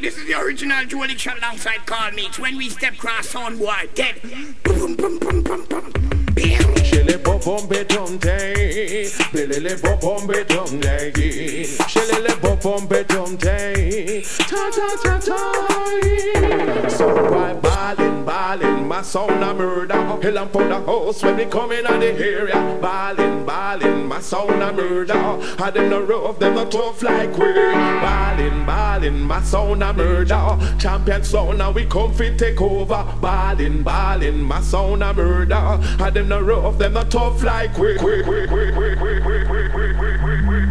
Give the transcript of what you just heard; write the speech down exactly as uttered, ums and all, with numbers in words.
This is the original Joe Lickshot alongside Carl Meeks. When we step cross sound boy, dead. Boom, boom, boom, boom, boom. Shele bo bombe dumte, belele bo bombe dumte, shele bo bombe dumte, ta ta ta ta. So why ballin', ballin', my sound a murder. Hell and for the house when we come in on the area. Ballin', ballin', my sound a murder. Had them no rough, them no tough like we. Ballin', ballin', my sound a murder. Champion sound now we come fit take over. Ballin', ballin', my sound a murder. Had them no rough, them no tough like we.